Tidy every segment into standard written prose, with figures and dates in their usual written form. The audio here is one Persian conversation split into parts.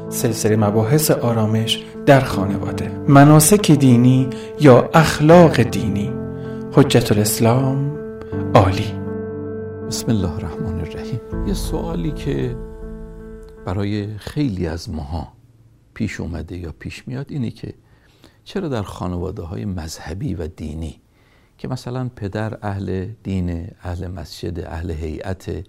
سلسله مباحث آرامش در خانواده، مناسک دینی یا اخلاق دینی. حجت الاسلام عالی. بسم الله الرحمن الرحیم. یه سوالی که برای خیلی از ماها پیش اومده یا پیش میاد اینه که چرا در خانواده های مذهبی و دینی که مثلا پدر اهل دین، اهل مسجد، اهل هیئت،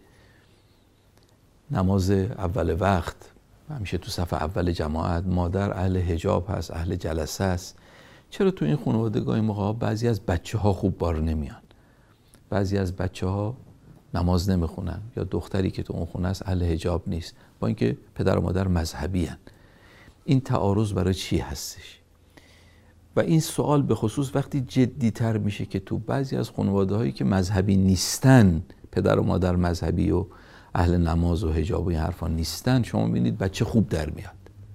نماز اول وقت همیشه تو صف اول جماعت، مادر اهل حجاب هست، اهل جلسه است، چرا تو این خانواده گاهی موقع بعضی از بچه ها خوب بار نمیان، بعضی از بچه ها نماز نمیخونن، یا دختری که تو اون خونه است اهل حجاب نیست، با اینکه پدر و مادر مذهبی هن. این تعارض برای چی هستش؟ و این سوال به خصوص وقتی جدی تر میشه که تو بعضی از خانواده هایی که مذهبی نیستن، پدر و مادر مذهبی و اهل نماز و حجاب و این حرفا نیستن، شما میبینید بچه خوب در میاد.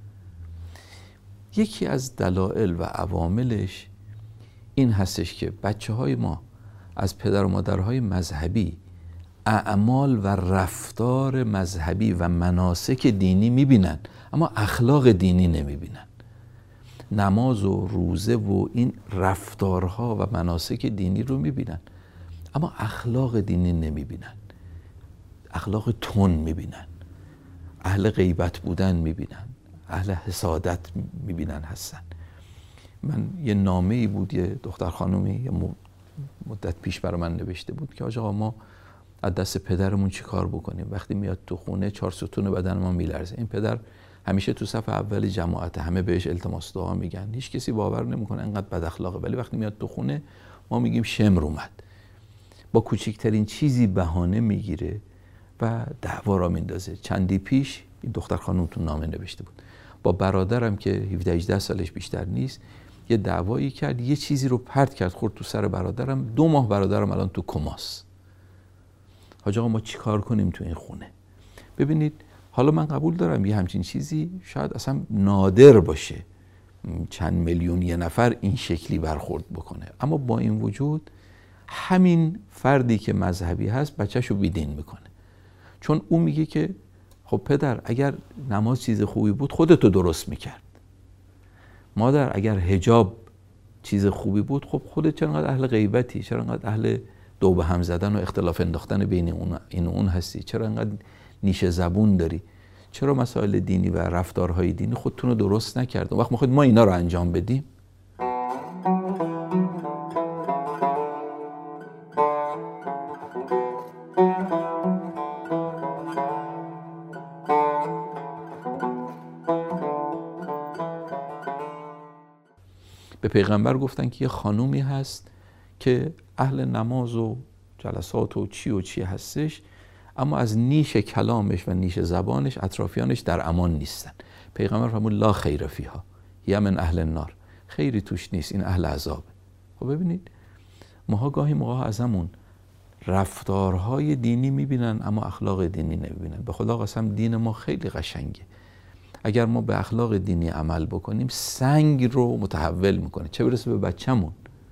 یکی از دلایل و عواملش این هستش که بچه های ما از پدر و مادرهای مذهبی اعمال و رفتار مذهبی و مناسک دینی میبینن، اما اخلاق دینی نمیبینن. نماز و روزه و این رفتارها و مناسک دینی رو میبینن، اما اخلاق دینی نمیبینن. اخلاق تون میبینن، اهل غیبت بودن میبینن، اهل حسادت میبینن هستن. من یه نامه‌ای بود، یه دختر خانومی یه مدت پیش برای من نوشته بود که آقا ما از دست پدرمون چی کار بکنیم؟ وقتی میاد تو خونه 4 ستون بدن ما میلرزه. این پدر همیشه تو صف اول جماعت، همه بهش التماس دعا میگن، هیچ کسی باور نمیکنه انقدر بد اخلاقه، ولی وقتی میاد تو خونه ما میگیم شمر اومد. با کوچکترین چیزی بهانه میگیره و دعوا را میندازه. چندی پیش این دختر خانم تو نامه نوشته بود، با برادرم که 17-18 سالش بیشتر نیست یه دعوایی کرد، یه چیزی رو پرت کرد خورد تو سر برادرم. 2 ماه برادرم الان تو کماست. حاج آقا ما چی کار کنیم تو این خونه؟ ببینید، حالا من قبول دارم یه همچین چیزی شاید اصلا نادر باشه، چند میلیون یه نفر این شکلی برخورد بکنه، اما با این وجود همین فردی که مذهبی هست بچه‌شو بیدین میکنه. چون اون میگه که خب پدر اگر نماز چیز خوبی بود خودتو درست میکرد، مادر اگر حجاب چیز خوبی بود خب خودت چرا انقدر اهل غیبتی، چرا انقدر اهل دو به هم زدن و اختلاف انداختن بین این و اون هستی، چرا انقدر نیش زبون داری، چرا مسائل دینی و رفتارهای دینی خودتون رو درست نکرد؟ اون وقت ما اینا رو انجام بدیم. به پیغمبر گفتن که یه خانومی هست که اهل نماز و جلسات و چی هستش، اما از نیش کلامش و نیش زبانش اطرافیانش در امان نیستن. پیغمبر فرمود لا خیر فیها هی من اهل النار، خیری توش نیست، این اهل عذابه. خب ببینید، ماها گاهی موقع ازمون رفتارهای دینی میبینن اما اخلاق دینی نمیبینن. به خدا قسم دین ما خیلی قشنگه. اگر ما به اخلاق دینی عمل بکنیم سنگ رو متحول میکنه، چه برسه به بچه‌مون.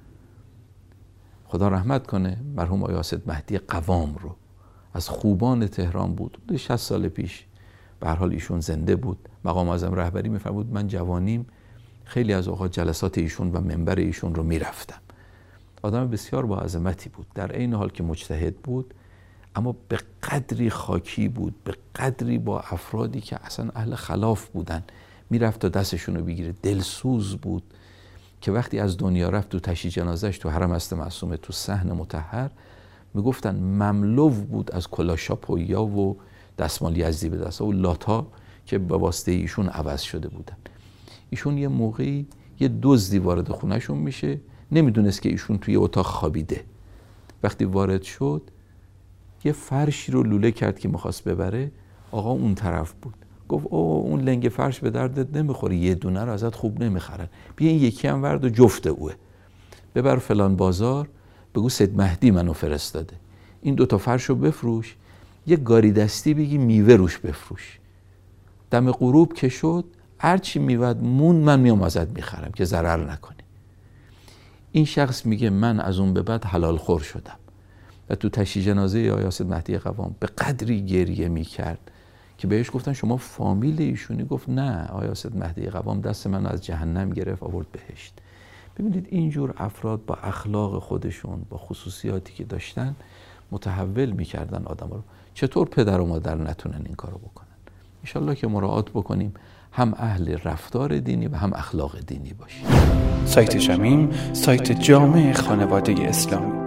خدا رحمت کنه مرحوم آقای حاسد مهدی قوام رو، از خوبان تهران بود، 60 سال پیش به هر حال ایشون زنده بود، مقام اعظم رهبری میفرمود من جوانیم خیلی از اوقات جلسات ایشون و منبر ایشون رو میرفتم. آدم بسیار با عظمتی بود، در عین حال که مجتهد بود، اما به قدری خاکی بود، به قدری با افرادی که اصلا اهل خلاف بودن میرفت تا دستشون رو بگیره. دلسوز بود که وقتی از دنیا رفت تو تشییع جنازش تو حرم است معصومه تو صحن مطهر میگفتن مملو بود از کلاشاپویا و دستمال یزدی به دست و لاتا که به واسطه ایشون عوض شده بودن. ایشون یه موقعی یه دزدی وارد خونهشون میشه، نمیدونست که ایشون توی اتاق خوابیده. وقتی وارد شد یه فرشی رو لوله کرد که میخواست ببره، آقا اون طرف بود. گفت اون لنگ فرش به دردت نمیخوره، یه دونه رو ازت خوب نمیخرن، بیا این یکی هم ورد و جفت اوه، ببر فلان بازار بگو سید مهدی منو فرستاده، این 2 فرش رو بفروش، یه گاری دستی بگی میوه روش بفروش، دم غروب که شد هرچی میوه مون من میام ازت میخرم که ضرر نکنی. این شخص میگه من از اون به بعد حلال خور شدم. و تو تشییع جنازه آقای حاسد مهدی قوام به قدری گریه میکرد که بهش گفتن شما فامیل ایشونی؟ گفت نه، آیا سید مهدی قوام دست من از جهنم گرفت آورد بهشت. ببینید اینجور افراد با اخلاق خودشون، با خصوصیاتی که داشتن، متحول میکردن آدم رو. چطور پدر و مادر نتونن این کارو بکنن؟ انشالله که مراعات بکنیم، هم اهل رفتار دینی و هم اخلاق دینی باشیم. سایت شمیم، سایت جامع خانواده اسلامی.